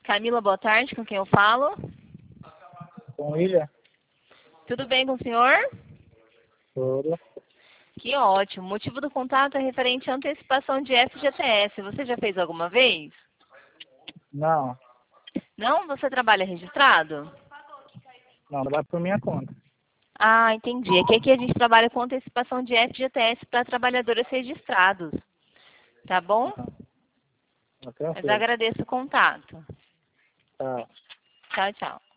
Camila, boa tarde, com quem eu falo? Com William? Tudo bem com o senhor? Tudo. Que ótimo. O motivo do contato é referente à antecipação de FGTS. Você já fez alguma vez? Não, Não? Você trabalha registrado? não, vai por minha conta. Ah, entendi. É que aqui a gente trabalha com antecipação de FGTS para trabalhadores registrados. Tá bom? Tá Mas tranquilo. agradeço o contato. Tá. Tchau, tchau.